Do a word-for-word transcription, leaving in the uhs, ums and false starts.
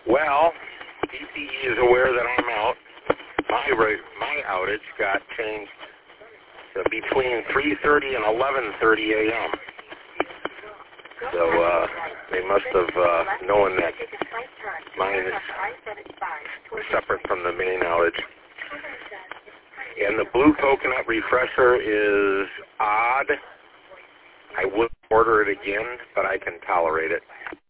Well, D T E is aware that I'm out. My ra- my outage got changed to between three thirty and eleven thirty a.m. So uh, they must have uh, known that mine is separate from the main outage. And the Blue Coconut refresher is odd. I would order it again, but I can tolerate it.